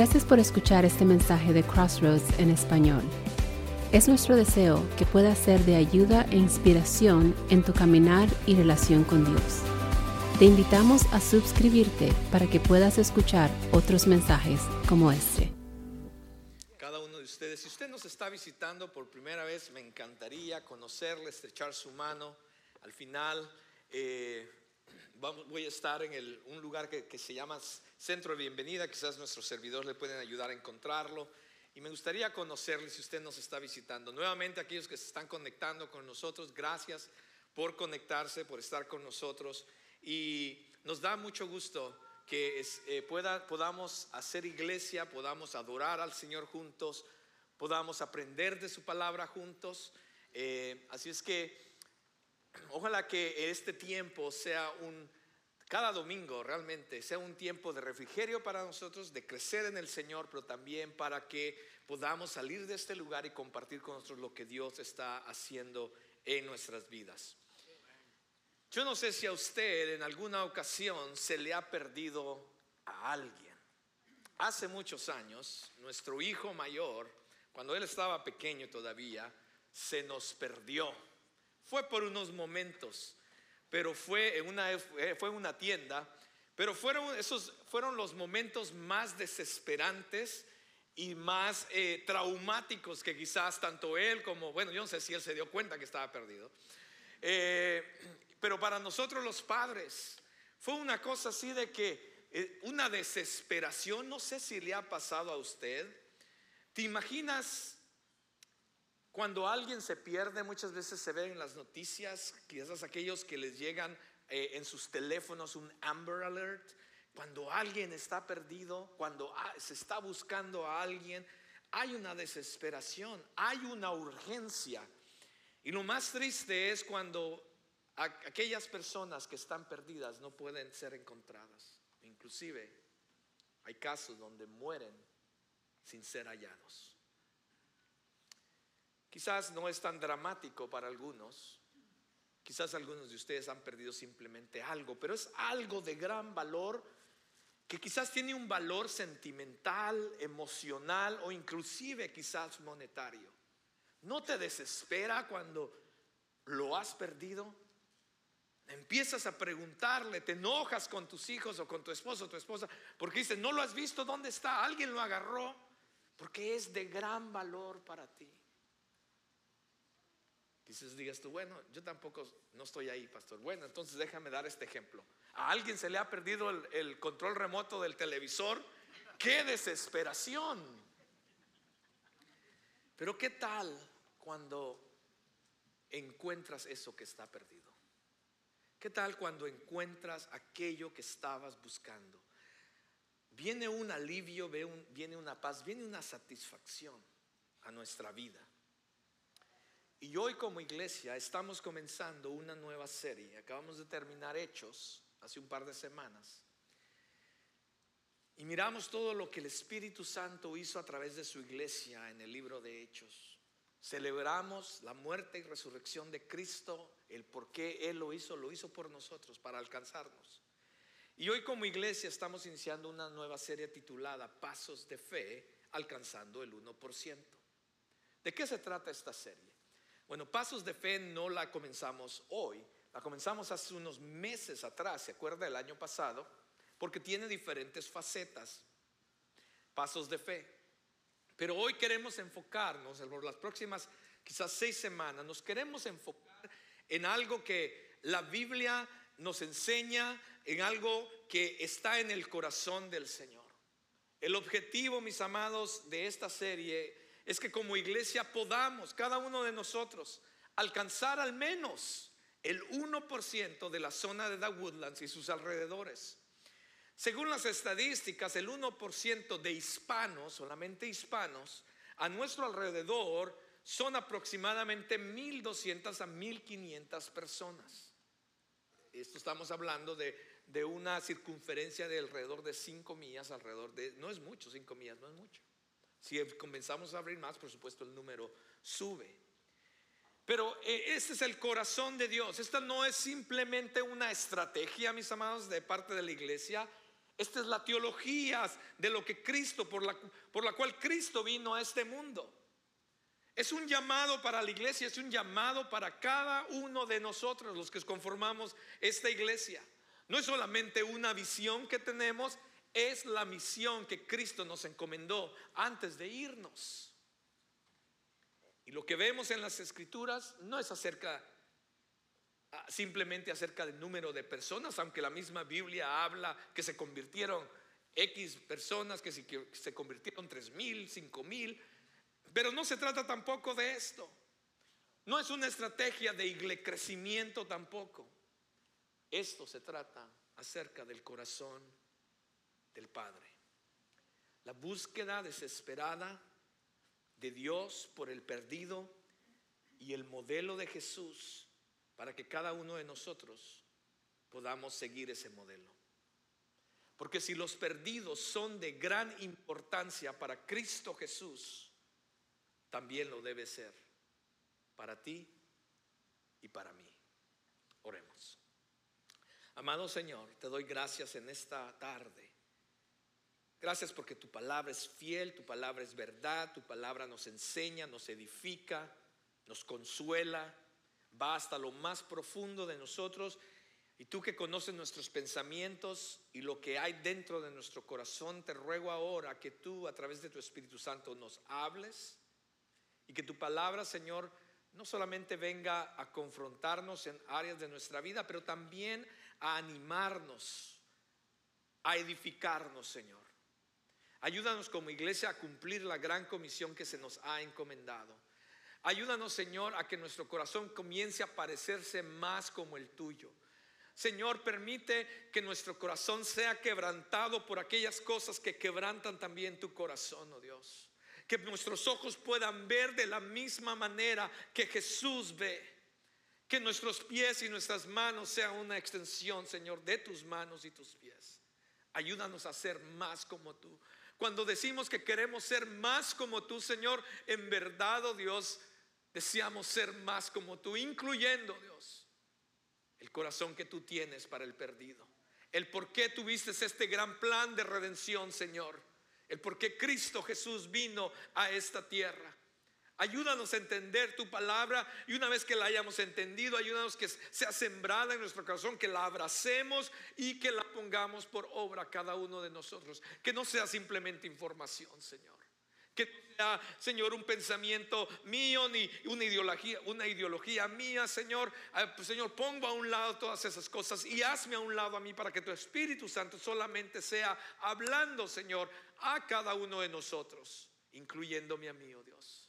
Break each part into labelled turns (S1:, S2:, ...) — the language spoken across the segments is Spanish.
S1: Gracias por escuchar este mensaje de Crossroads en español. Es nuestro deseo que pueda ser de ayuda e inspiración en tu caminar y relación con Dios. Te invitamos a suscribirte para que puedas escuchar otros mensajes como este.
S2: Cada uno de ustedes, si usted nos está visitando por primera vez, me encantaría conocerle, estrechar su mano. Al final voy a estar en un lugar que se llama Centro de Bienvenida. Quizás nuestros servidores le pueden ayudar a encontrarlo. Y me gustaría conocerle si usted nos está visitando. Nuevamente, aquellos que se están conectando con nosotros, gracias por conectarse, por estar con nosotros. Y nos da mucho gusto que podamos hacer iglesia, podamos adorar al Señor juntos, podamos aprender de su palabra juntos. Así es que ojalá que este tiempo sea cada domingo realmente sea un tiempo de refrigerio para nosotros, de crecer en el Señor, pero también para que podamos salir de este lugar y compartir con nosotros lo que Dios está haciendo en nuestras vidas. Yo no sé si a usted en alguna ocasión se le ha perdido a alguien. Hace muchos años, nuestro hijo mayor, cuando él estaba pequeño todavía, se nos perdió. Fue por unos momentos, pero fue en una tienda. Pero esos fueron los momentos más desesperantes y más traumáticos que quizás tanto él como, bueno, yo no sé si él se dio cuenta que estaba perdido. Pero para nosotros los padres fue una cosa así de que una desesperación. No sé si le ha pasado a usted. ¿Te imaginas cuando alguien se pierde? Muchas veces se ve en las noticias, quizás aquellos que les llegan en sus teléfonos un Amber Alert. Cuando alguien está perdido, cuando se está buscando a alguien, hay una desesperación, hay una urgencia. Y lo más triste es cuando aquellas personas que están perdidas no pueden ser encontradas. Inclusive hay casos donde mueren sin ser hallados. Quizás no es tan dramático para algunos. Quizás algunos de ustedes han perdido simplemente algo, pero es algo de gran valor que quizás tiene un valor sentimental, emocional o inclusive quizás monetario. ¿No te desespera cuando lo has perdido? Empiezas a preguntarle, te enojas con tus hijos o con tu esposo o tu esposa porque dices, no lo has visto, ¿dónde está? Alguien lo agarró, porque es de gran valor para ti. Quizás digas tú, bueno, yo tampoco no estoy ahí, pastor. Bueno, entonces déjame dar este ejemplo. A alguien se le ha perdido el control remoto del televisor. ¡Qué desesperación! Pero ¿qué tal cuando encuentras eso que está perdido? ¿Qué tal cuando encuentras aquello que estabas buscando? Viene un alivio, viene una paz, viene una satisfacción a nuestra vida. Y hoy como iglesia estamos comenzando una nueva serie. Acabamos de terminar Hechos hace un par de semanas. Y miramos todo lo que el Espíritu Santo hizo a través de su iglesia en el libro de Hechos. Celebramos la muerte y resurrección de Cristo, el por qué Él lo hizo por nosotros, para alcanzarnos. Y hoy como iglesia estamos iniciando una nueva serie titulada Pasos de Fe, alcanzando el 1%. ¿De qué se trata esta serie? Bueno, Pasos de Fe no la comenzamos hoy, la comenzamos hace unos meses atrás, ¿se acuerda? El año pasado, porque tiene diferentes facetas. Pasos de Fe. Pero hoy queremos enfocarnos, en las próximas quizás 6 semanas, nos queremos enfocar en algo que la Biblia nos enseña, en algo que está en el corazón del Señor. El objetivo, mis amados, de esta serie es que como iglesia podamos, cada uno de nosotros, alcanzar al menos el 1% de la zona de The Woodlands y sus alrededores. Según las estadísticas, el 1% de hispanos, solamente hispanos, a nuestro alrededor son aproximadamente 1,200 a 1,500 personas. Esto estamos hablando de una circunferencia de alrededor de 5 millas, no es mucho, 5 millas no es mucho. Si comenzamos a abrir más, por supuesto el número sube. Pero este es el corazón de Dios. Esta no es simplemente una estrategia, mis amados, de parte de la iglesia. Esta es la teología de lo que Cristo, por la cual Cristo vino a este mundo. Es un llamado para la iglesia, es un llamado para cada uno de nosotros, los que conformamos esta iglesia. No es solamente una visión que tenemos, es la misión que Cristo nos encomendó antes de irnos. Y lo que vemos en las Escrituras no es simplemente acerca del número de personas, aunque la misma Biblia habla que se convirtieron X personas, que se convirtieron 3,000, 5,000. Pero no se trata tampoco de esto. No es una estrategia de crecimiento tampoco. Esto se trata acerca del corazón del Padre. La búsqueda desesperada de Dios por el perdido y el modelo de Jesús para que cada uno de nosotros podamos seguir ese modelo. Porque si los perdidos son de gran importancia para Cristo Jesús, también lo debe ser para ti y para mí. Oremos. Amado Señor, te doy gracias en esta tarde. Gracias porque tu palabra es fiel, tu palabra es verdad, tu palabra nos enseña, nos edifica, nos consuela, va hasta lo más profundo de nosotros. Y tú que conoces nuestros pensamientos y lo que hay dentro de nuestro corazón, te ruego ahora que tú a través de tu Espíritu Santo nos hables. Y que tu palabra, Señor, no solamente venga a confrontarnos en áreas de nuestra vida, pero también a animarnos, a edificarnos, Señor. Ayúdanos como iglesia a cumplir la gran comisión que se nos ha encomendado. Ayúdanos, Señor, a que nuestro corazón comience a parecerse más como el tuyo. Señor, permite que nuestro corazón sea quebrantado por aquellas cosas que quebrantan también tu corazón, oh Dios. Que nuestros ojos puedan ver de la misma manera que Jesús ve. Que nuestros pies y nuestras manos sean una extensión, Señor, de tus manos y tus pies. Ayúdanos a ser más como tú. Cuando decimos que queremos ser más como tú, Señor, en verdad, oh Dios, deseamos ser más como tú, incluyendo, Dios, el corazón que tú tienes para el perdido. El por qué tuviste este gran plan de redención, Señor. El por qué Cristo Jesús vino a esta tierra. Ayúdanos a entender tu palabra, y una vez que la hayamos entendido, ayúdanos que sea sembrada en nuestro corazón, que la abracemos y que la pongamos por obra cada uno de nosotros. Que no sea simplemente información, Señor. Que no sea, Señor, un pensamiento mío ni una ideología mía, Señor. Pues, Señor, pongo a un lado todas esas cosas y hazme a un lado a mí para que tu Espíritu Santo solamente sea hablando, Señor, a cada uno de nosotros, incluyéndome a mí, oh Dios.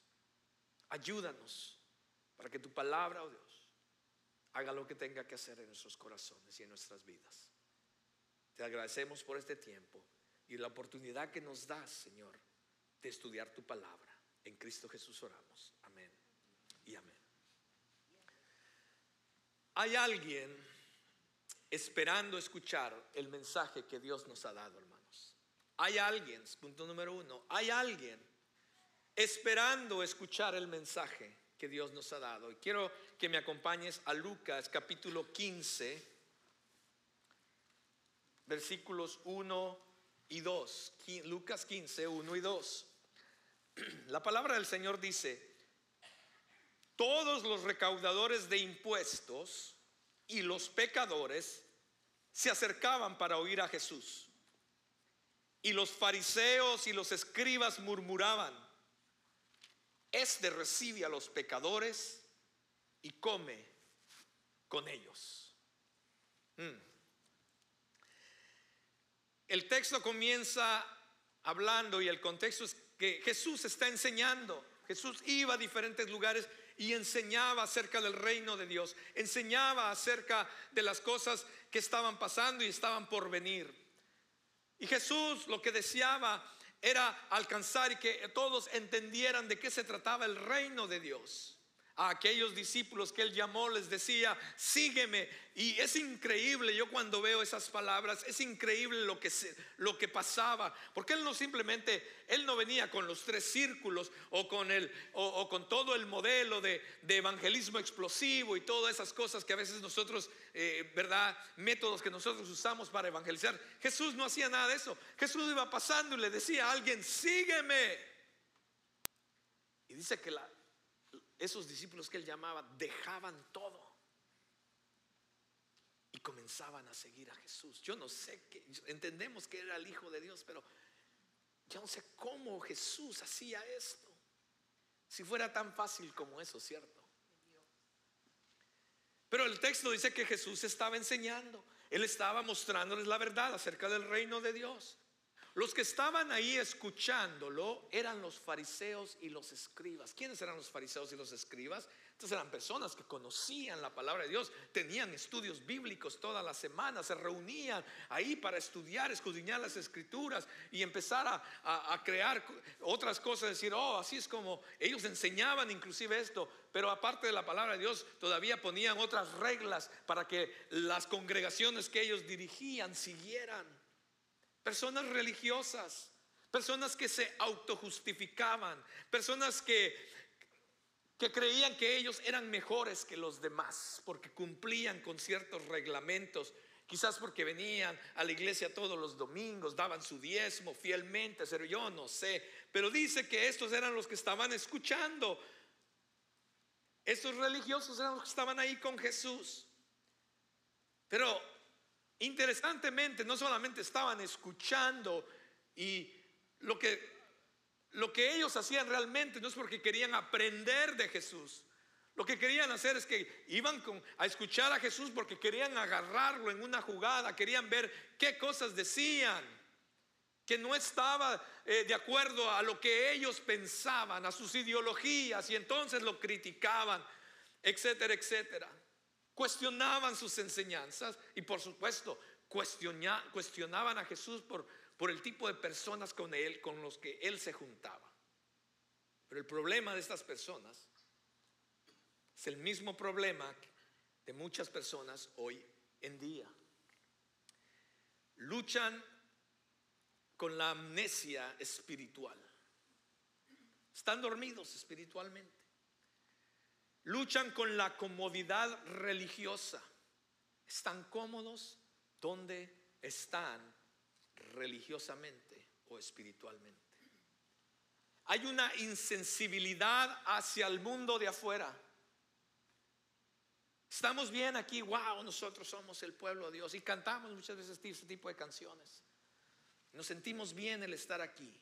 S2: Ayúdanos para que tu palabra, oh Dios, haga lo que tenga que hacer en nuestros corazones y en nuestras vidas. Te agradecemos por este tiempo y la oportunidad que nos das, Señor, de estudiar tu palabra. En Cristo Jesús oramos. Amén y amén. Hay alguien esperando escuchar el mensaje que Dios nos ha dado, hermanos. Hay alguien, punto número 1, hay alguien esperando escuchar el mensaje que Dios nos ha dado. Y quiero que me acompañes a Lucas capítulo 15, versículos 1 y 2. Lucas 15, 1 y 2. La palabra del Señor dice: todos los recaudadores de impuestos y los pecadores se acercaban para oír a Jesús. Y los fariseos y los escribas murmuraban: este recibe a los pecadores y come con ellos. El texto comienza hablando, y el contexto es que Jesús está enseñando. Jesús iba a diferentes lugares y enseñaba acerca del reino de Dios, enseñaba acerca de las cosas que estaban pasando y estaban por venir. Y Jesús lo que deseaba era alcanzar y que todos entendieran de qué se trataba el reino de Dios. a aquellos discípulos que él llamó, les decía: sígueme. Y es increíble, yo cuando veo esas palabras, es increíble lo que pasaba, porque él no simplemente, él no venía con los 3 círculos o con todo el modelo de evangelismo explosivo y todas esas cosas que a veces nosotros, verdad, métodos que nosotros usamos para evangelizar. Jesús no hacía nada de eso. Jesús iba pasando y le decía a alguien: sígueme. Y dice que esos discípulos que él llamaba dejaban todo y comenzaban a seguir a Jesús. Yo no sé, entendemos que era el Hijo de Dios, pero yo no sé cómo Jesús hacía esto, si fuera tan fácil como eso, ¿cierto? Pero el texto dice que Jesús estaba enseñando, él estaba mostrándoles la verdad acerca del reino de Dios. Los que estaban ahí escuchándolo eran los fariseos y los escribas. ¿Quiénes eran los fariseos y los escribas? Entonces eran personas que conocían la palabra de Dios, tenían estudios bíblicos todas las semanas, se reunían ahí para estudiar, escudriñar las escrituras y empezar a crear otras cosas, decir: oh, así es como ellos enseñaban inclusive esto. Pero aparte de la palabra de Dios, todavía ponían otras reglas para que las congregaciones que ellos dirigían siguieran. Personas religiosas, personas que se autojustificaban, personas que creían que ellos eran mejores que los demás porque cumplían con ciertos reglamentos, quizás porque venían a la iglesia todos los domingos, daban su diezmo fielmente, pero yo no sé. Pero dice que estos eran los que estaban escuchando. Estos religiosos eran los que estaban ahí con Jesús. Pero interesantemente, no solamente estaban escuchando, y lo que ellos hacían realmente no es porque querían aprender de Jesús. Lo que querían hacer es que iban a escuchar a Jesús porque querían agarrarlo en una jugada, querían ver qué cosas decían que no estaba de acuerdo a lo que ellos pensaban, a sus ideologías, y entonces lo criticaban, etcétera, etcétera. Cuestionaban sus enseñanzas y por supuesto cuestionaban a Jesús por el tipo de personas con los que él se juntaba. Pero el problema de estas personas es el mismo problema de muchas personas hoy en día. Luchan con la amnesia espiritual. Están dormidos espiritualmente. Luchan con la comodidad religiosa. Están cómodos donde están religiosamente o espiritualmente. Hay una insensibilidad hacia el mundo de afuera. Estamos bien aquí, wow, nosotros somos el pueblo de Dios, y cantamos muchas veces este tipo de canciones. Nos sentimos bien el estar aquí.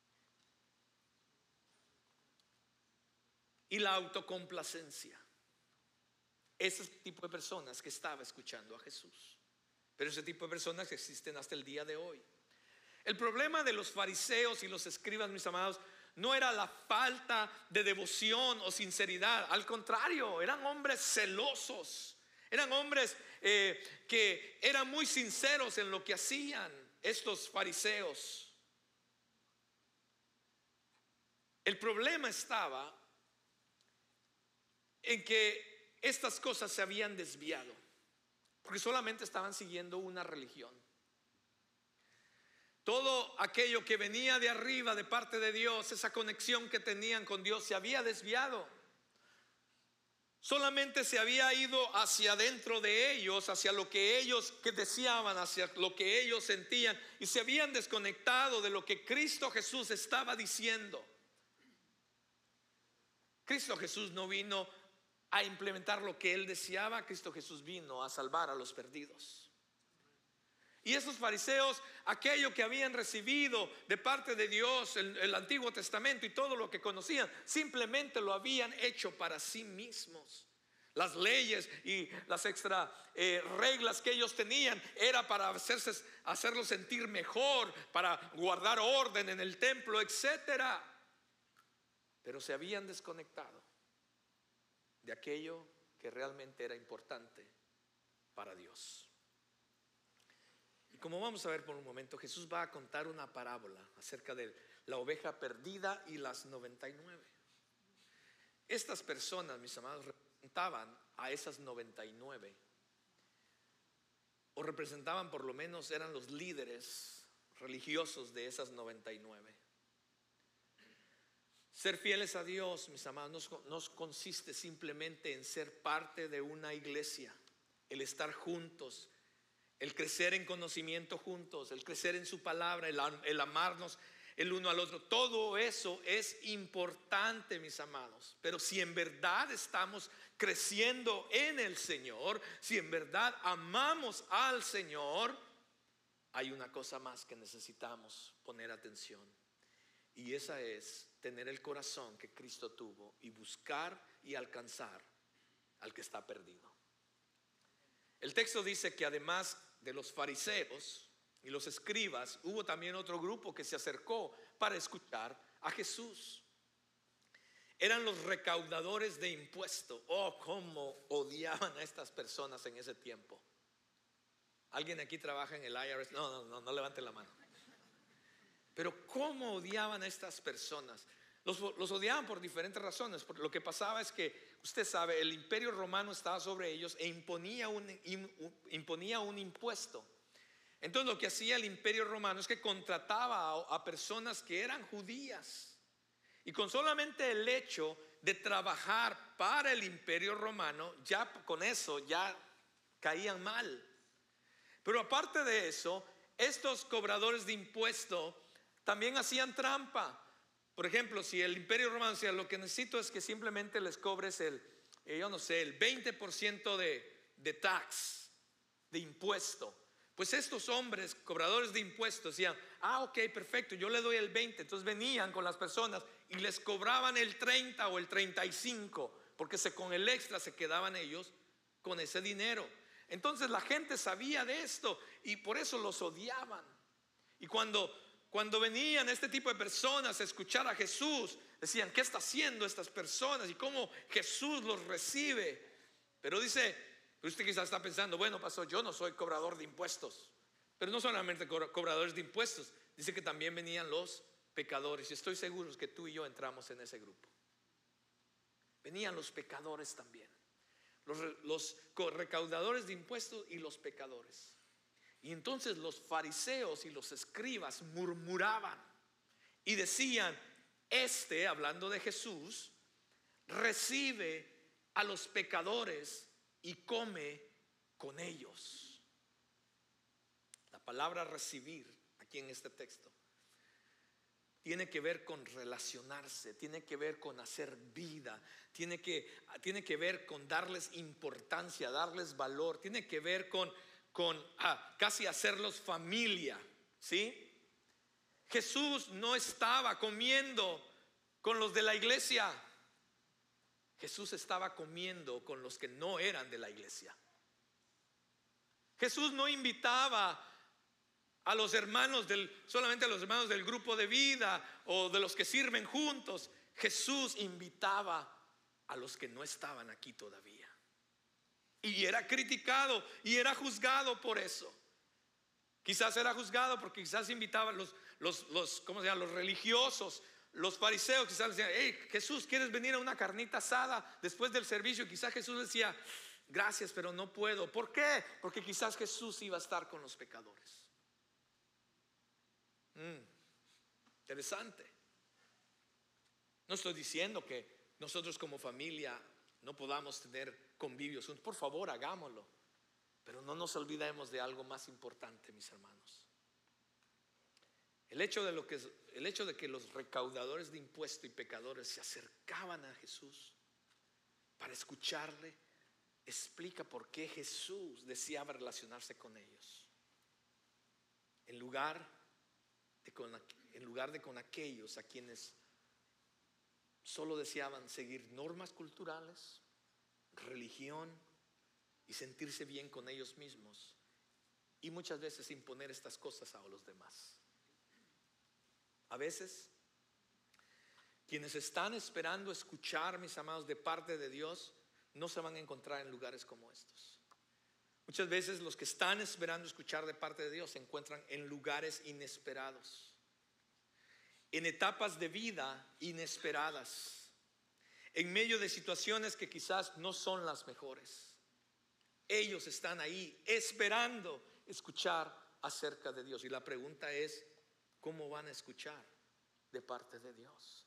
S2: Y la autocomplacencia. Ese tipo de personas que estaba escuchando a Jesús. Pero ese tipo de personas existen hasta el día de hoy. El problema de los fariseos y los escribas, mis amados, no era la falta de devoción o sinceridad. Al contrario, eran hombres celosos. Eran hombres que eran muy sinceros en lo que hacían estos fariseos. El problema estaba en que estas cosas se habían desviado, porque solamente estaban siguiendo una religión. Todo aquello que venía de arriba, de parte de Dios, esa conexión que tenían con Dios, se había desviado. Solamente se había ido hacia adentro de ellos, hacia lo que ellos deseaban, hacia lo que ellos sentían, y se habían desconectado de lo que Cristo Jesús estaba diciendo. Cristo Jesús no vino a implementar lo que él deseaba. Cristo Jesús vino a salvar a los perdidos. Y esos fariseos, aquello que habían recibido de parte de Dios, el Antiguo Testamento y todo lo que conocían, simplemente lo habían hecho para sí mismos. Las leyes y las extra reglas que ellos tenían era para hacerlos sentir mejor, para guardar orden en el templo, etcétera. Pero se habían desconectado de aquello que realmente era importante para Dios. Y como vamos a ver por un momento, Jesús va a contar una parábola acerca de la oveja perdida y las 99. estas personas, mis amados, representaban a esas 99, o representaban, por lo menos eran los líderes religiosos de esas 99. Ser fieles a Dios, mis amados, no consiste simplemente en ser parte de una iglesia, el estar juntos, el crecer en conocimiento juntos, el crecer en su palabra, el amarnos el uno al otro. Todo eso es importante, mis amados. Pero si en verdad estamos creciendo en el Señor, si en verdad amamos al Señor, hay una cosa más que necesitamos poner atención, y esa es tener el corazón que Cristo tuvo y buscar y alcanzar al que está perdido. El texto dice que además de los fariseos y los escribas, hubo también otro grupo que se acercó para escuchar a Jesús. Eran los recaudadores de impuestos. Oh, cómo odiaban a estas personas en ese tiempo. ¿Alguien aquí trabaja en el IRS? No levanten la mano. Pero cómo odiaban a estas personas. Los odiaban por diferentes razones. Porque lo que pasaba es que, usted sabe, el imperio romano estaba sobre ellos e imponía un impuesto. Entonces lo que hacía el imperio romano es que contrataba a personas que eran judías, y con solamente el hecho de trabajar para el imperio romano, ya con eso ya caían mal. Pero aparte de eso, estos cobradores de impuestos también hacían trampa. Por ejemplo, si el imperio romano decía: lo que necesito es que simplemente les cobres el 20% de tax, de impuesto. Pues estos hombres cobradores de impuestos decían: ok, perfecto, yo le doy el 20. Entonces venían con las personas y les cobraban el 30 o el 35, porque con el extra se quedaban ellos con ese dinero. Entonces la gente sabía de esto y por eso los odiaban. Y cuando venían este tipo de personas a escuchar a Jesús, decían: ¿qué está haciendo estas personas? Y cómo Jesús los recibe. Pero usted quizás está pensando: bueno, pastor, yo no soy cobrador de impuestos. Pero no solamente cobradores de impuestos, dice que también venían los pecadores. Y estoy seguro que tú y yo entramos en ese grupo. Venían los pecadores también, los recaudadores de impuestos y los pecadores. Y entonces los fariseos y los escribas murmuraban y decían: hablando de Jesús, recibe a los pecadores y come con ellos. La palabra recibir aquí en este texto tiene que ver con relacionarse, tiene que ver con hacer vida, tiene que ver con darles importancia, darles valor, tiene que ver con casi hacerlos familia, ¿sí? Jesús no estaba comiendo con los de la iglesia. Jesús estaba comiendo con los que no eran de la iglesia. Jesús no invitaba a los hermanos solamente a los hermanos del grupo de vida o de los que sirven juntos. Jesús invitaba a los que no estaban aquí todavía. Y era criticado y era juzgado por eso. Quizás era juzgado porque quizás invitaban los religiosos, los fariseos. Quizás decían: hey, Jesús, ¿quieres venir a una carnita asada después del servicio? Quizás Jesús decía: gracias, pero no puedo. ¿Por qué? Porque quizás Jesús iba a estar con los pecadores. Interesante. No estoy diciendo que nosotros como familia no podamos tener convivios juntos. Por favor, hagámoslo. Pero no nos olvidemos de algo más importante, mis hermanos. El hecho de que los recaudadores de impuestos y pecadores se acercaban a Jesús para escucharle, explica por qué Jesús deseaba relacionarse con ellos, en lugar de con aquellos a quienes solo deseaban seguir normas culturales, religión y sentirse bien con ellos mismos, y muchas veces imponer estas cosas a los demás. A veces quienes están esperando escuchar, mis amados, de parte de Dios, no se van a encontrar en lugares como estos. Muchas veces los que están esperando escuchar de parte de Dios se encuentran en lugares inesperados, en etapas de vida inesperadas, en medio de situaciones que quizás no son las mejores. Ellos están ahí esperando escuchar acerca de Dios. Y la pregunta es, ¿cómo van a escuchar de parte de Dios?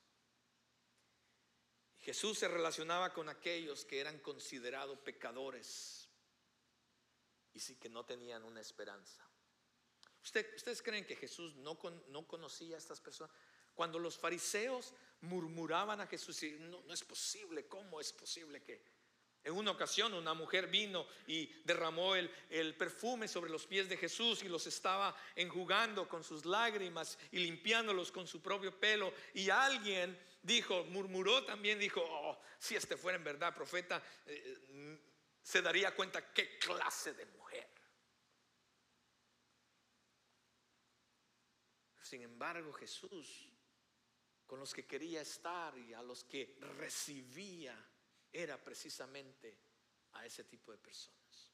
S2: Jesús se relacionaba con aquellos que eran considerados pecadores y sí que no tenían una esperanza. ¿Ustedes creen que Jesús no conocía a estas personas? Cuando los fariseos murmuraban a Jesús, y no es posible, ¿cómo es posible que? En una ocasión una mujer vino y derramó el perfume sobre los pies de Jesús y los estaba enjugando con sus lágrimas y limpiándolos con su propio pelo. Y alguien murmuró también, dijo, oh, si este fuera en verdad profeta, se daría cuenta qué clase de mujer. Sin embargo, Jesús, con los que quería estar y a los que recibía, era precisamente a ese tipo de personas.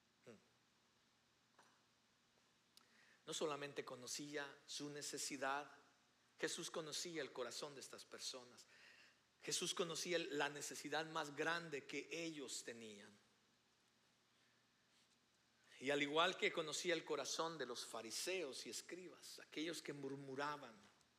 S2: No solamente conocía su necesidad, Jesús conocía el corazón de estas personas. Jesús conocía la necesidad más grande que ellos tenían. Y al igual que conocía el corazón de los fariseos y escribas, aquellos que murmuraban.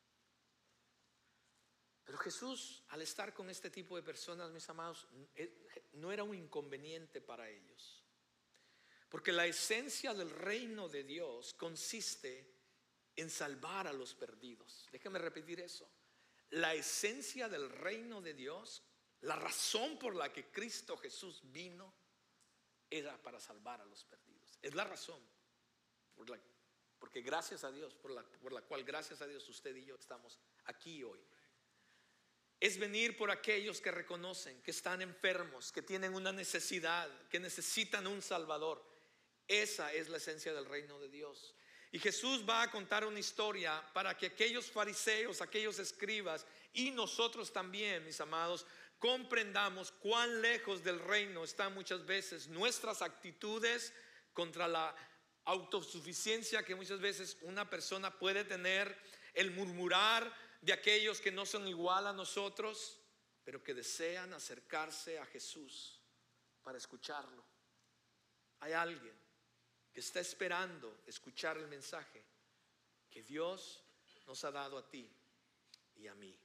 S2: Pero Jesús, al estar con este tipo de personas, mis amados, no era un inconveniente para ellos. Porque la esencia del reino de Dios consiste en salvar a los perdidos. Déjame repetir eso. La esencia del reino de Dios, la razón por la que Cristo Jesús vino, era para salvar a los perdidos. Es la razón porque gracias a Dios, por la cual gracias a Dios usted y yo estamos aquí hoy. Es venir por aquellos que reconocen que están enfermos, que tienen una necesidad, que necesitan un Salvador. Esa es la esencia del reino de Dios. Y Jesús va a contar una historia para que aquellos fariseos, aquellos escribas y nosotros también, mis amados, comprendamos cuán lejos del reino están muchas veces nuestras actitudes contra la autosuficiencia que muchas veces una persona puede tener, el murmurar de aquellos que no son igual a nosotros, pero que desean acercarse a Jesús para escucharlo. Hay alguien que está esperando escuchar el mensaje que Dios nos ha dado a ti y a mí.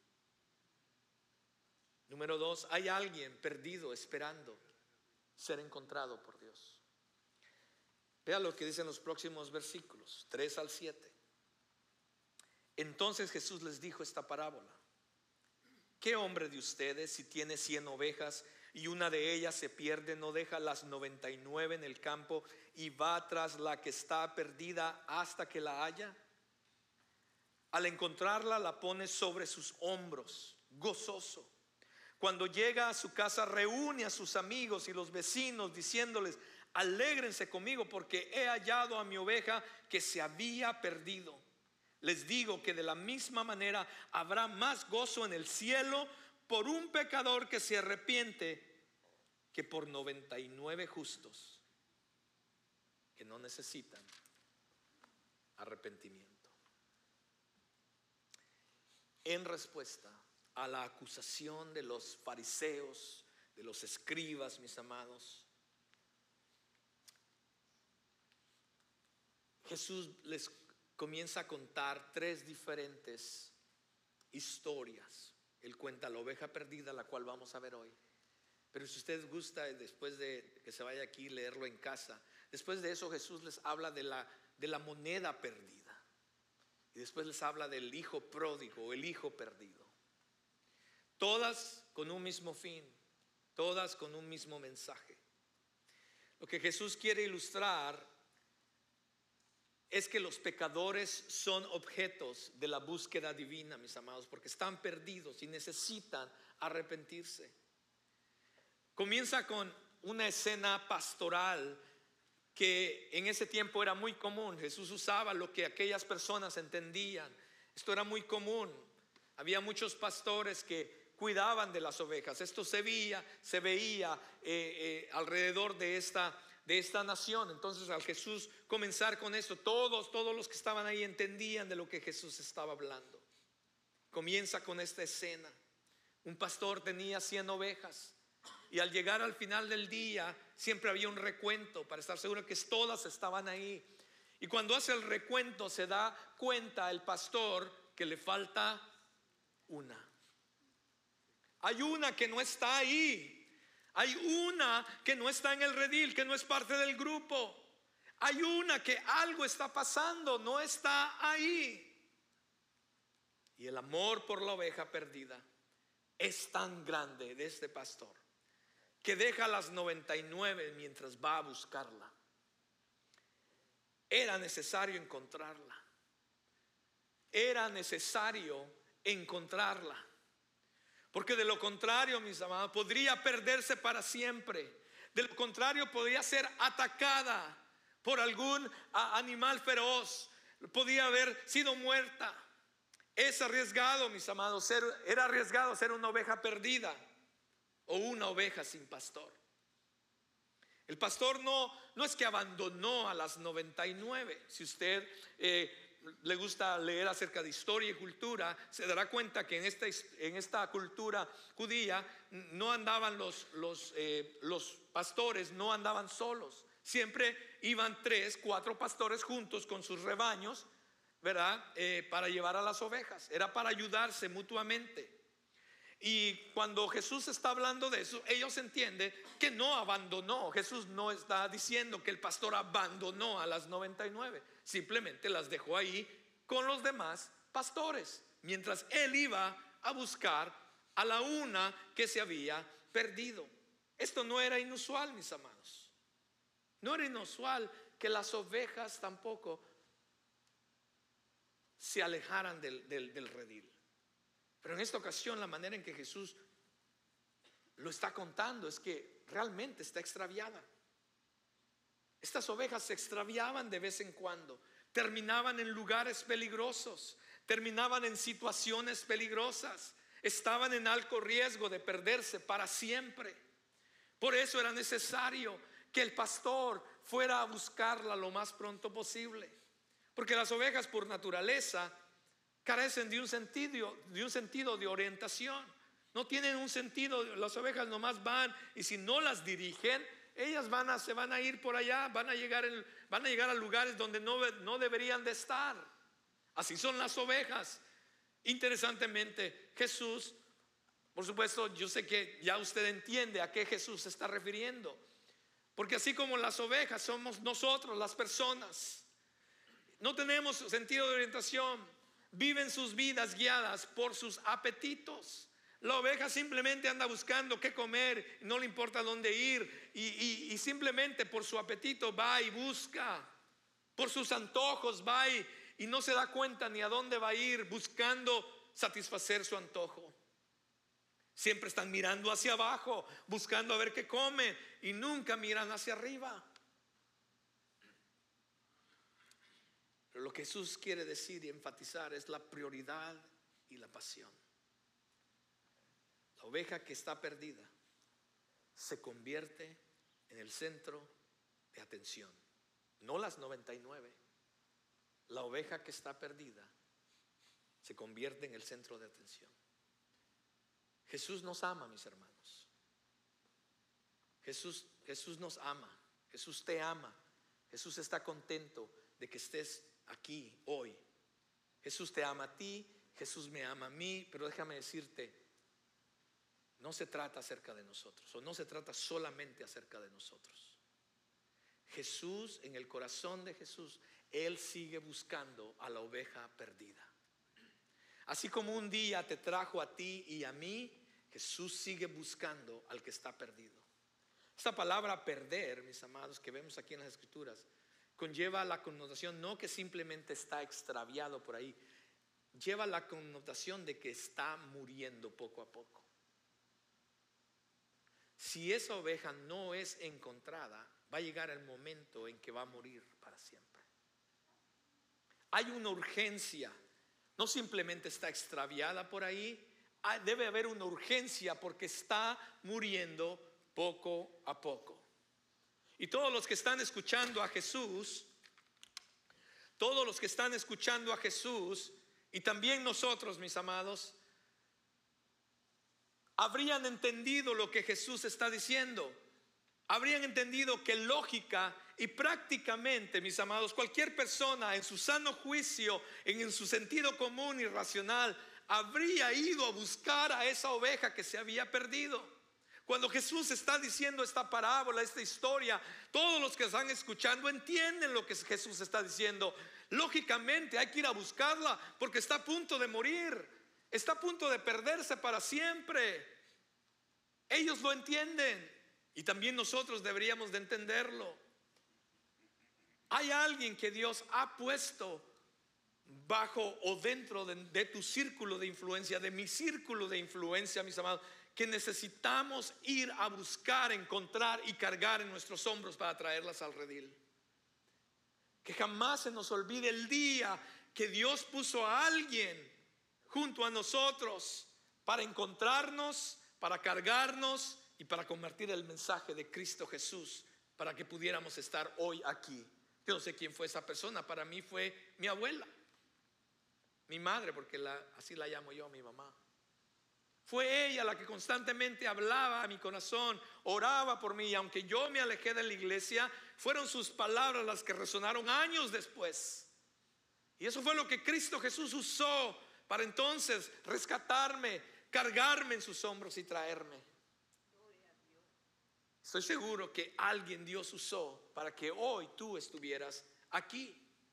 S2: Número 2, hay alguien perdido esperando ser encontrado por Dios. Vea lo que dicen los próximos versículos 3 al 7. Entonces Jesús les dijo esta parábola: ¿qué hombre de ustedes, si tiene 100 ovejas y una de ellas se pierde, no deja las 99 en el campo y va tras la que está perdida hasta que la haya? Al encontrarla, la pone sobre sus hombros, gozoso. Cuando llega a su casa, reúne a sus amigos y los vecinos, diciéndoles: alégrense conmigo, porque he hallado a mi oveja que se había perdido. Les digo que de la misma manera habrá más gozo en el cielo por un pecador que se arrepiente que por 99 justos que no necesitan arrepentimiento. En respuesta a la acusación de los fariseos, de los escribas, mis amados, Jesús les comienza a contar 3 diferentes historias. Él cuenta la oveja perdida, la cual vamos a ver hoy. Pero si usted gusta, después de que se vaya aquí, leerlo en casa. Después de eso Jesús les habla de la moneda perdida. Y después les habla del hijo pródigo, el hijo perdido. Todas con un mismo fin, todas con un mismo mensaje. Lo que Jesús quiere ilustrar es que los pecadores son objetos de la búsqueda divina, mis amados, porque están perdidos y necesitan arrepentirse. Comienza con una escena pastoral que en ese tiempo era muy común. Jesús usaba lo que aquellas personas entendían. Esto era muy común. Había muchos pastores que cuidaban de las ovejas. Esto se veía alrededor de esta nación. Entonces, al Jesús comenzar con esto, todos los que estaban ahí entendían de lo que Jesús estaba hablando. Comienza con esta escena Un pastor tenía 100 ovejas y al llegar al final del día siempre había un recuento para estar seguro que todas estaban ahí. Y cuando hace el recuento se da cuenta el pastor que le falta una. Hay una que no está ahí. Hay una que no está en el redil, que no es parte del grupo. Hay una que algo está pasando, no está ahí. Y el amor por la oveja perdida es tan grande de este pastor que deja las 99 mientras va a buscarla. Era necesario encontrarla. Era necesario encontrarla. Porque de lo contrario, mis amados, podría perderse para siempre. De lo contrario, podría ser atacada por algún animal feroz. Podía haber sido muerta. Es arriesgado, mis amados, era arriesgado ser una oveja perdida o una oveja sin pastor. El pastor no es que abandonó a las 99. Si usted le gusta leer acerca de historia y cultura, se dará cuenta que en esta cultura judía no andaban los pastores, no andaban solos. Siempre iban 3, 4 pastores juntos con sus rebaños, ¿verdad? Para llevar a las ovejas. Era para ayudarse mutuamente. Y cuando Jesús está hablando de eso, ellos entienden que no abandonó. Jesús no está diciendo que el pastor abandonó a las 99. Simplemente las dejó ahí con los demás pastores, mientras él iba a buscar a la una que se había perdido. Esto no era inusual, mis amados. No era inusual que las ovejas tampoco se alejaran del redil. Pero en esta ocasión la manera en que Jesús lo está contando es que realmente está extraviada. Estas ovejas se extraviaban de vez en cuando, terminaban en lugares peligrosos, terminaban en situaciones peligrosas, estaban en alto riesgo de perderse para siempre. Por eso era necesario que el pastor fuera a buscarla lo más pronto posible, porque las ovejas por naturaleza carecen de un sentido de orientación. No tienen un sentido. Las ovejas nomás van, y si no las dirigen, ellas se van a ir por allá, van a llegar a lugares donde no deberían de estar. Así son las ovejas. Interesantemente, Jesús, por supuesto, yo sé que ya usted entiende a qué Jesús se está refiriendo, porque así como las ovejas somos nosotros, las personas, no tenemos sentido de orientación. Viven sus vidas guiadas por sus apetitos. La oveja simplemente anda buscando qué comer, no le importa dónde ir, y simplemente por su apetito va y busca. Por sus antojos va y no se da cuenta ni a dónde va a ir buscando satisfacer su antojo. Siempre están mirando hacia abajo, buscando a ver qué comen, y nunca miran hacia arriba. Pero lo que Jesús quiere decir y enfatizar es la prioridad y la pasión. La oveja que está perdida se convierte en el centro de atención. No las 99. La oveja que está perdida se convierte en el centro de atención. Jesús nos ama, mis hermanos. Jesús nos ama. Jesús te ama. Jesús está contento de que estés aquí hoy. Jesús te ama a ti, Jesús me ama a mí. Pero déjame decirte, no se trata acerca de nosotros, o no se trata solamente acerca de nosotros. Jesús, en el corazón de Jesús, Él sigue buscando a la oveja perdida. Así como un día te trajo a ti y a mí, Jesús sigue buscando al que está perdido. Esta palabra perder, mis amados, que vemos aquí en las Escrituras, conlleva la connotación no que simplemente está extraviado por ahí, lleva la connotación de que está muriendo poco a poco. Si esa oveja no es encontrada, va a llegar el momento en que va a morir para siempre. Hay una urgencia, no simplemente está extraviada por ahí, debe haber una urgencia porque está muriendo poco a poco. Y todos los que están escuchando a Jesús, y también nosotros, mis amados, habrían entendido lo que Jesús está diciendo. Habrían entendido que lógica y prácticamente, mis amados, cualquier persona en su sano juicio, en su sentido común y racional, habría ido a buscar a esa oveja que se había perdido. Cuando Jesús está diciendo esta parábola, esta historia, todos los que están escuchando entienden lo que Jesús está diciendo. Lógicamente hay que ir a buscarla porque está a punto de morir, está a punto de perderse para siempre. Ellos lo entienden y también nosotros deberíamos de entenderlo. Hay alguien que Dios ha puesto bajo o dentro de tu círculo de influencia, de mi círculo de influencia, mis amados, que necesitamos ir a buscar, encontrar y cargar en nuestros hombros para traerlas al redil. Que jamás se nos olvide el día que Dios puso a alguien junto a nosotros para encontrarnos, para cargarnos y para convertir el mensaje de Cristo Jesús para que pudiéramos estar hoy aquí. Yo no sé quién fue esa persona. Para mí fue mi abuela, mi madre, porque así la llamo yo, mi mamá. Fue ella la que constantemente hablaba a mi corazón, oraba por mí, y aunque yo me alejé de la iglesia, fueron sus palabras las que resonaron años después. Y eso fue lo que Cristo Jesús usó para entonces rescatarme, cargarme en sus hombros y traerme. Estoy seguro que alguien Dios usó para que hoy tú estuvieras aquí.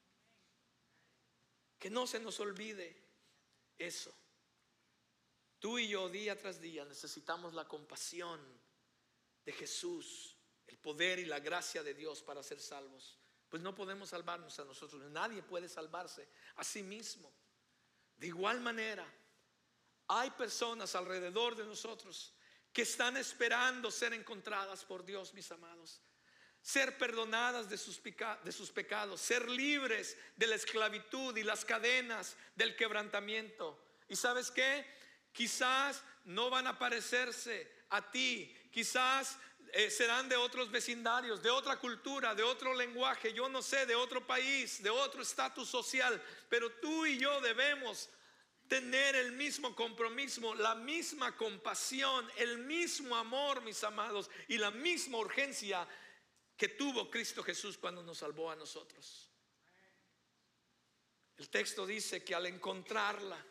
S2: Que no se nos olvide eso. Tú y yo día tras día necesitamos la compasión de Jesús, el poder y la gracia de Dios para ser salvos. Pues no podemos salvarnos a nosotros, nadie puede salvarse a sí mismo. De igual manera, hay personas alrededor de nosotros que están esperando ser encontradas por Dios, mis amados. Ser perdonadas de sus pecados, ser libres de la esclavitud y las cadenas del quebrantamiento. ¿Y sabes qué? Quizás no van a parecerse a ti, quizás serán de otros vecindarios, de otra cultura, de otro lenguaje, yo no sé, de otro país, de otro estatus social, pero tú y yo debemos tener el mismo compromiso, la misma compasión, el mismo amor, mis amados, y la misma urgencia que tuvo Cristo Jesús cuando nos salvó a nosotros. El texto dice que al encontrarla,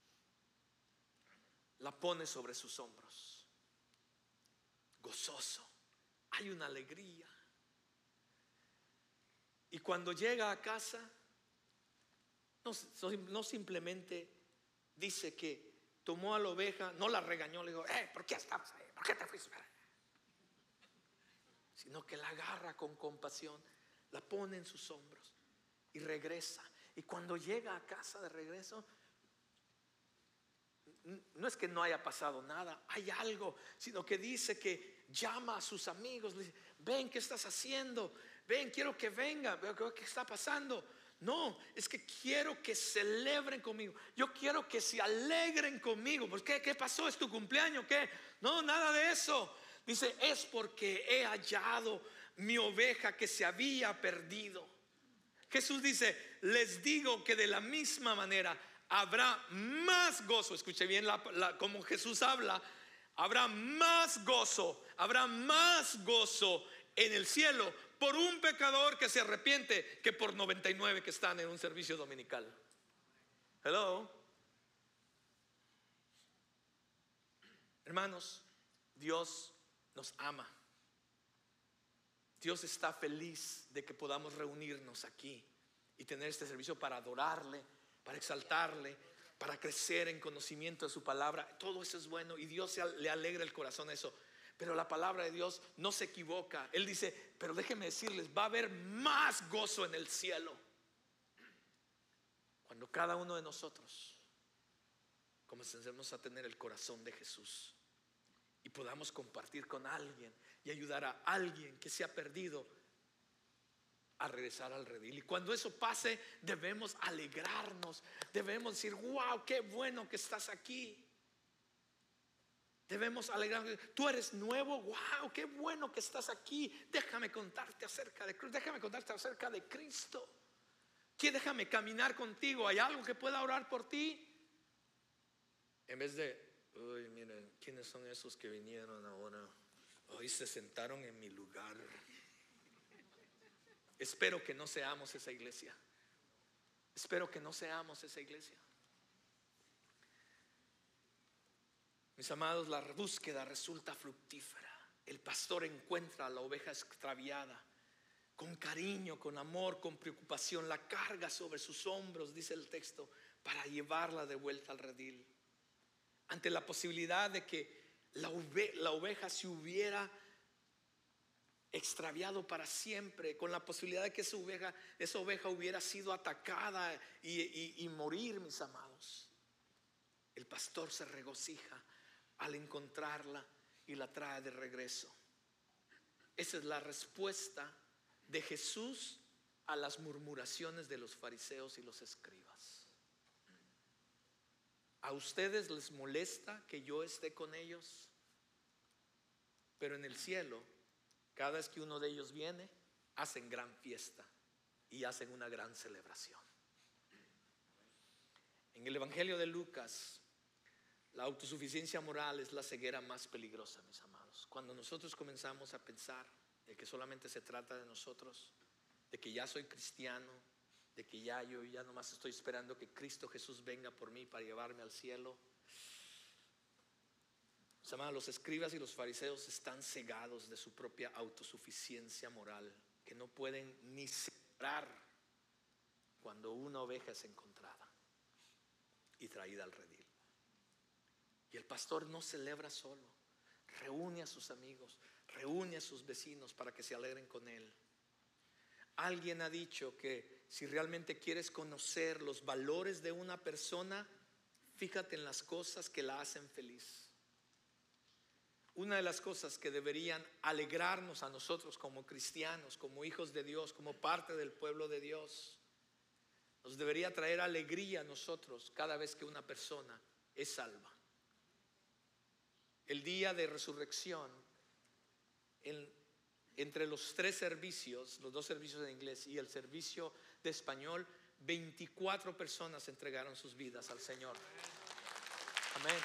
S2: la pone sobre sus hombros, gozoso. Hay una alegría. Y cuando llega a casa, no simplemente dice que tomó a la oveja, no la regañó, le dijo, ¿por qué estabas ahí? ¿Por qué te fuiste? Sino que la agarra con compasión, la pone en sus hombros y regresa. Y cuando llega a casa de regreso, no es que no haya pasado nada, hay algo, sino que dice que llama a sus amigos, le dice, ven, ¿qué estás haciendo? Ven, quiero que venga, ¿qué está pasando? No, es que quiero que celebren conmigo, yo quiero que se alegren conmigo. ¿Por qué? ¿Qué pasó? ¿Es tu cumpleaños? ¿Qué? No, nada de eso. Dice, es porque he hallado mi oveja que se había perdido. Jesús dice, les digo que de la misma manera habrá más gozo. Escuche bien como Jesús habla. Habrá más gozo en el cielo por un pecador que se arrepiente que por 99 que están en un servicio dominical. Hello. Hermanos, Dios nos ama. Dios está feliz de que podamos reunirnos aquí y tener este servicio para adorarle, para exaltarle, para crecer en conocimiento de su palabra. Todo eso es bueno y Dios le alegra el corazón a eso. Pero la palabra de Dios no se equivoca. Él dice, pero déjenme decirles, va a haber más gozo en el cielo cuando cada uno de nosotros comencemos a tener el corazón de Jesús y podamos compartir con alguien y ayudar a alguien que se ha perdido a regresar al redil. Y cuando eso pase, debemos alegrarnos, debemos decir, wow, qué bueno que estás aquí. Debemos alegrarnos. Tú eres nuevo, wow, qué bueno que estás aquí. Déjame contarte acerca de Cristo. Déjame contarte acerca de Cristo. Déjame caminar contigo. ¿Hay algo que pueda orar por ti? En vez de Uy, miren, ¿quiénes son esos que vinieron ahora? Hoy se sentaron en mi lugar. Espero que no seamos esa iglesia. Espero que no seamos esa iglesia. Mis amados, la búsqueda resulta fructífera. El pastor encuentra a la oveja extraviada con cariño, con amor, con preocupación. La carga sobre sus hombros, dice el texto, para llevarla de vuelta al redil. Ante la posibilidad de que la oveja se hubiera extraviado para siempre, con la posibilidad de que esa oveja hubiera sido atacada y morir, mis amados, el pastor se regocija al encontrarla y la trae de regreso. Esa es la respuesta de Jesús a las murmuraciones de los fariseos y los escribas. ¿A ustedes les molesta que yo esté con ellos? Pero en el cielo, cada vez que uno de ellos viene, hacen gran fiesta y hacen una gran celebración. En el Evangelio de Lucas, la autosuficiencia moral es la ceguera más peligrosa, mis amados. Cuando nosotros comenzamos a pensar de que solamente se trata de nosotros, de que ya soy cristiano, de que yo ya nomás estoy esperando que Cristo Jesús venga por mí para llevarme al cielo. Mis amados, los escribas y los fariseos están cegados de su propia autosuficiencia moral, que no pueden ni celebrar cuando una oveja es encontrada y traída al redil. Y el pastor no celebra solo, reúne a sus amigos, reúne a sus vecinos para que se alegren con él. Alguien ha dicho que si realmente quieres conocer los valores de una persona, fíjate en las cosas que la hacen feliz. Una de las cosas que deberían alegrarnos a nosotros como cristianos, como hijos de Dios, como parte del pueblo de Dios, nos debería traer alegría a nosotros cada vez que una persona es salva. El día de resurrección, entre los tres servicios, los dos servicios en inglés y el servicio de español, 24 personas entregaron sus vidas al Señor. Amén.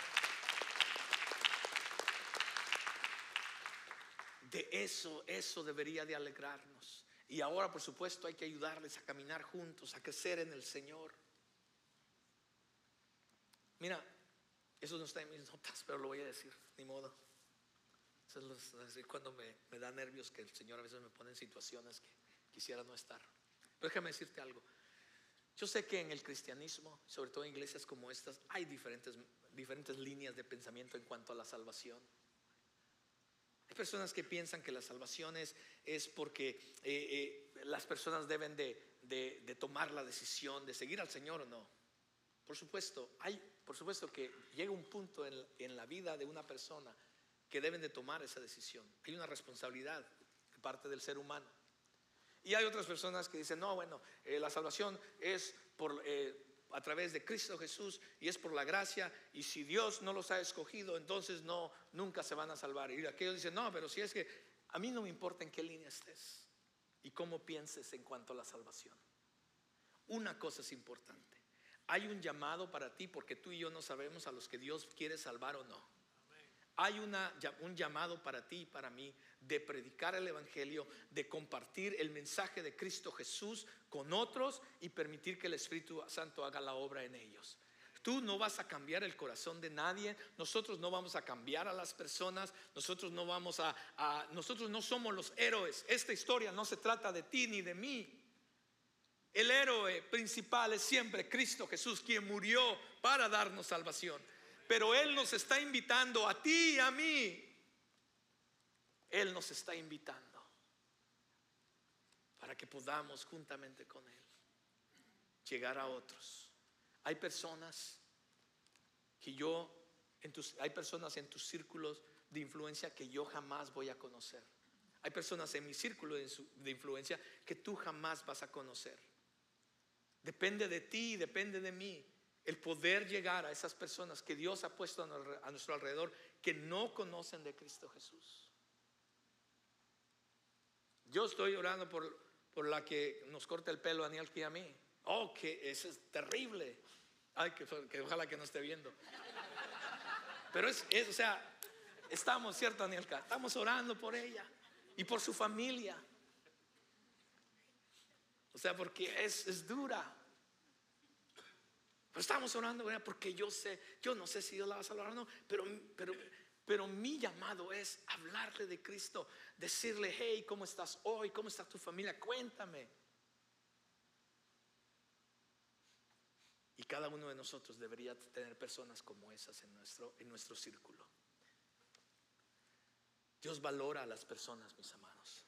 S2: De eso debería de alegrarnos. Y ahora, por supuesto, hay que ayudarles a caminar juntos, a crecer en el Señor. Mira, eso no está en mis notas, pero lo voy a decir, ni modo. Eso es cuando me da nervios que el Señor a veces me pone en situaciones que quisiera no estar. Pero déjame decirte algo. Yo sé que en el cristianismo, sobre todo en iglesias como estas, hay diferentes líneas de pensamiento en cuanto a la salvación. Hay personas que piensan que la salvación es porque las personas deben de tomar la decisión de seguir al Señor o no. Por supuesto que llega un punto en la vida de una persona que deben de tomar esa decisión. Hay una responsabilidad de parte del ser humano. Y hay otras personas que dicen, no, bueno, la salvación es a través de Cristo Jesús y es por la gracia, y si Dios no los ha escogido, entonces nunca se van a salvar. Y aquellos dicen, no, pero si es que a mí no me importa en qué línea estés y cómo pienses en cuanto a la salvación. Una cosa es importante: hay un llamado para ti, porque tú y yo no sabemos a los que Dios quiere salvar o no. Hay un llamado para ti y para mí de predicar el evangelio, de compartir el mensaje de Cristo Jesús con otros y permitir que el Espíritu Santo haga la obra en ellos. Tú no vas a cambiar el corazón de nadie. Nosotros no vamos a cambiar a las personas. Nosotros no somos los héroes. Esta historia no se trata de ti ni de mí. El héroe principal es siempre Cristo Jesús, quien murió para darnos salvación. Pero Él nos está invitando a ti y a mí. Él nos está invitando para que podamos juntamente con Él llegar a otros. Hay personas en tus círculos de influencia que yo jamás voy a conocer. Hay personas en mi círculo de influencia que tú jamás vas a conocer. Depende de ti, depende de mí, el poder llegar a esas personas que Dios ha puesto a nuestro alrededor, que no conocen de Cristo Jesús. Yo estoy orando por la que nos corta el pelo a Daniel y a mí. Oh, que eso es terrible. Ay, que ojalá que no esté viendo. Pero o sea, estamos, ¿cierto, Anielka? Estamos orando por ella y por su familia. O sea, porque es dura. Pero estamos orando por ella porque yo no sé si Dios la va a salvar o no, pero mi llamado es hablarle de Cristo, decirle: hey, ¿cómo estás hoy? ¿Cómo está tu familia? Cuéntame. Y cada uno de nosotros debería tener personas como esas en nuestro círculo. Dios valora a las personas, mis amados.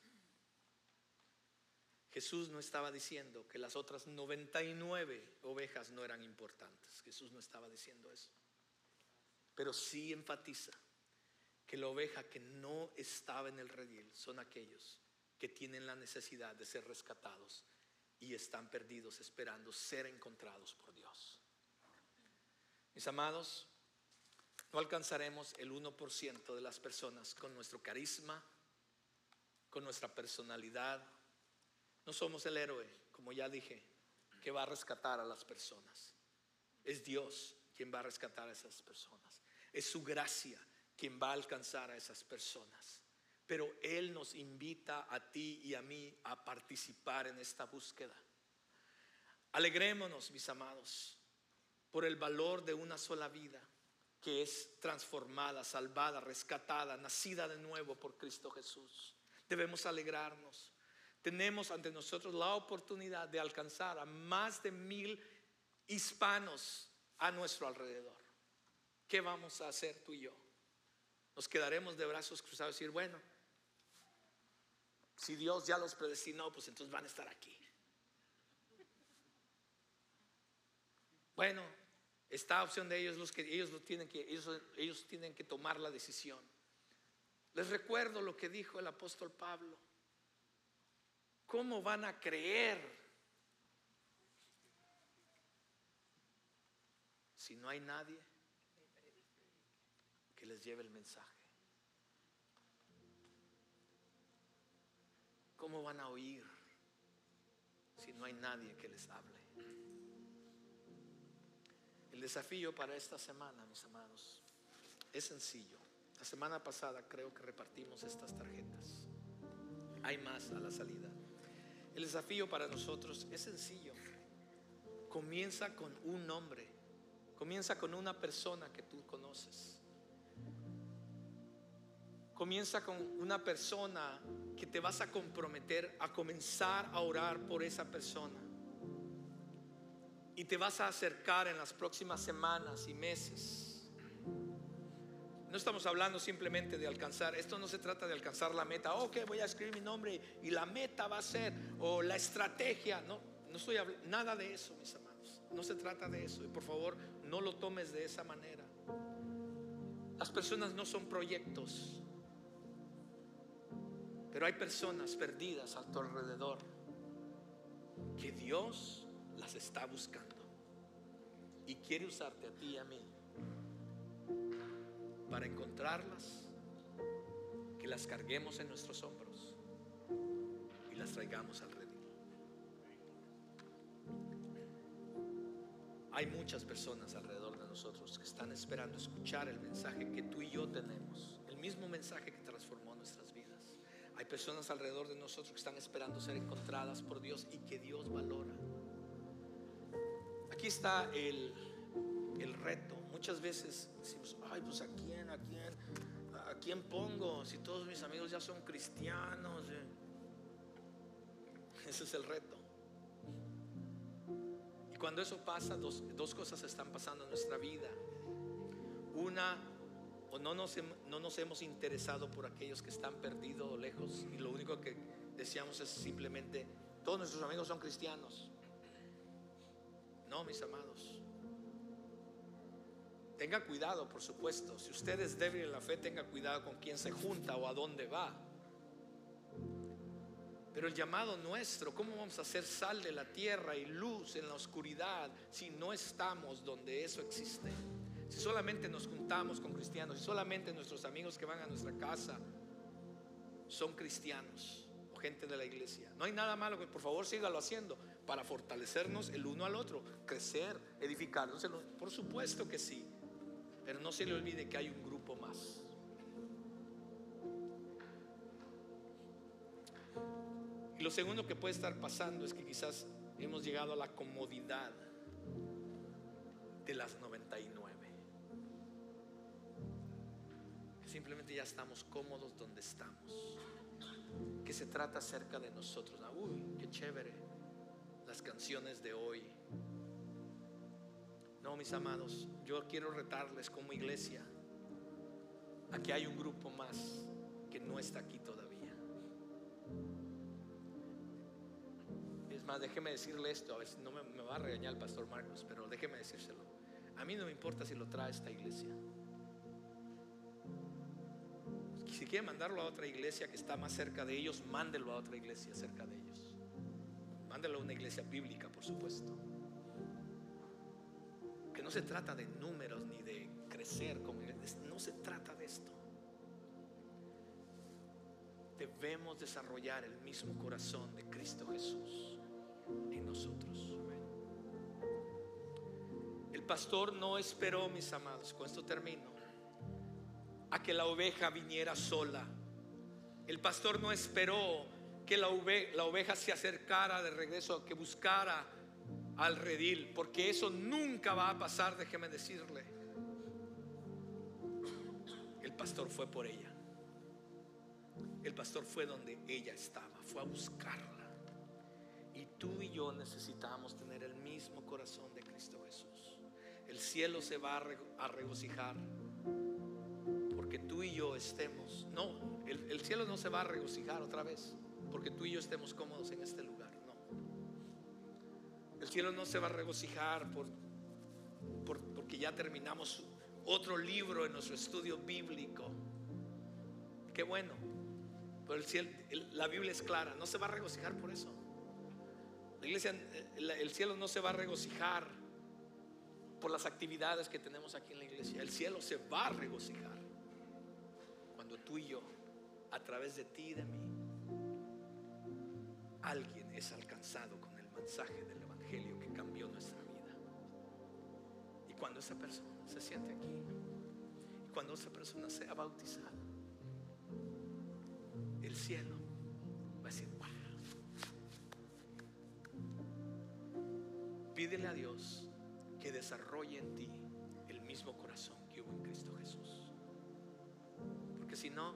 S2: Jesús no estaba diciendo que las otras 99 ovejas no eran importantes. Jesús no estaba diciendo eso. Pero sí enfatiza que la oveja que no estaba en el redil son aquellos que tienen la necesidad de ser rescatados y están perdidos esperando ser encontrados por Dios. Mis amados, no alcanzaremos el 1% de las personas con nuestro carisma, con nuestra personalidad. No somos el héroe, como ya dije, que va a rescatar a las personas. Es Dios quien va a rescatar a esas personas. Es su gracia quien va a alcanzar a esas personas. Pero Él nos invita a ti y a mí a participar en esta búsqueda. Alegrémonos, mis amados, por el valor de una sola vida que es transformada, salvada, rescatada, nacida de nuevo por Cristo Jesús. Debemos alegrarnos. Tenemos ante nosotros la oportunidad de alcanzar a más de 1000 hispanos a nuestro alrededor. ¿Qué vamos a hacer tú y yo? Nos quedaremos de brazos cruzados y decir: bueno, si Dios ya los predestinó, pues entonces van a estar aquí. Bueno, esta opción de ellos, ellos tienen que tomar la decisión. Les recuerdo lo que dijo el apóstol Pablo. ¿Cómo van a creer si no hay nadie que les lleve el mensaje? ¿Cómo van a oír si no hay nadie que les hable? El desafío para esta semana, mis amados, es sencillo. La semana pasada creo que repartimos estas tarjetas. Hay más a la salida. El desafío para nosotros es sencillo. Comienza con un nombre. Comienza con una persona que tú conoces. Comienza con una persona que te vas a comprometer a comenzar a orar por esa persona. Y te vas a acercar en las próximas semanas y meses. No estamos hablando simplemente de alcanzar. Esto no se trata de alcanzar la meta. Ok, voy a escribir mi nombre y la meta va a ser, o la estrategia. No estoy hablando nada de eso, mis amados. No se trata de eso. Y por favor, no lo tomes de esa manera. Las personas no son proyectos, pero hay personas perdidas a tu alrededor que Dios las está buscando y quiere usarte a ti y a mí para encontrarlas, que las carguemos en nuestros hombros y las traigamos al redil. Hay muchas personas alrededor de nosotros que están esperando escuchar el mensaje que tú y yo tenemos, el mismo mensaje que transformó nuestras vidas. Hay personas alrededor de nosotros que están esperando ser encontradas por Dios y que Dios valora. Aquí está el reto. Muchas veces decimos: ay, pues ¿a quién pongo? Si todos mis amigos ya son cristianos. Ese es el reto. Y cuando eso pasa, dos cosas están pasando en nuestra vida. Una, o no nos hemos interesado por aquellos que están perdidos o lejos, y lo único que decíamos es simplemente: todos nuestros amigos son cristianos. No, mis amados. Tenga cuidado, por supuesto. Si usted es débil en la fe, tenga cuidado con quién se junta o a dónde va. Pero el llamado nuestro, ¿cómo vamos a hacer sal de la tierra y luz en la oscuridad si no estamos donde eso existe? Si solamente nos juntamos con cristianos, si solamente nuestros amigos que van a nuestra casa son cristianos o gente de la iglesia. No hay nada malo, que por favor sígalo haciendo para fortalecernos el uno al otro, crecer, edificarnos. Por supuesto que sí. Pero no se le olvide que hay un grupo más. Y lo segundo que puede estar pasando es que quizás hemos llegado a la comodidad de las 99. Simplemente ya estamos cómodos donde estamos. Que se trata acerca de nosotros. Uy, qué chévere las canciones de hoy. No, mis amados, yo quiero retarles como iglesia a que hay un grupo más que no está aquí todavía. Es más, déjeme decirle esto, a ver si no me va a regañar el pastor Marcos, pero déjeme decírselo. A mí no me importa si lo trae esta iglesia. Si quiere mandarlo a otra iglesia que está más cerca de ellos, mándelo a otra iglesia cerca de ellos. Mándelo a una iglesia bíblica, por supuesto. Que no se trata de números ni de crecer, no se trata de esto. Debemos desarrollar el mismo corazón de Cristo Jesús en nosotros. El pastor no esperó, mis amados, con esto termino, a que la oveja viniera sola. El pastor no esperó que la oveja se acercara de regreso, que buscara al redil, porque eso nunca va a pasar, déjeme decirle. El pastor fue por ella. El pastor fue donde ella estaba, fue a buscarla. Y tú y yo necesitamos tener el mismo corazón de Cristo Jesús. El cielo se va a regocijar porque tú y yo estemos. No, el cielo no se va a regocijar otra vez porque tú y yo estemos cómodos en este lugar. No, el cielo no se va a regocijar porque ya terminamos otro libro en nuestro estudio bíblico. Qué bueno, pero el cielo, la Biblia es clara, no se va a regocijar por eso. La iglesia, el cielo no se va a regocijar por las actividades que tenemos aquí en la iglesia. El cielo se va a regocijar cuando tú y yo, a través de ti y de mí, alguien es alcanzado con el mensaje del evangelio que cambió nuestra vida. Y cuando esa persona se siente aquí, y cuando esa persona sea bautizada, el cielo va a decir: wow. Pídele a Dios que desarrolle en ti el mismo corazón que hubo en Cristo Jesús, porque si no,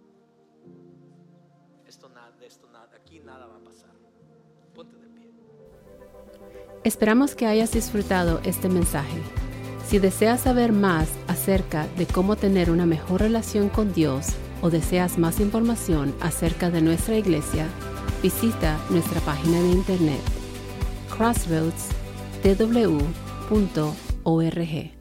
S2: aquí nada va a pasar. Ponte de pie.
S1: Esperamos que hayas disfrutado este mensaje. Si deseas saber más acerca de cómo tener una mejor relación con Dios o deseas más información acerca de nuestra iglesia, visita nuestra página de internet crossroadstw.org.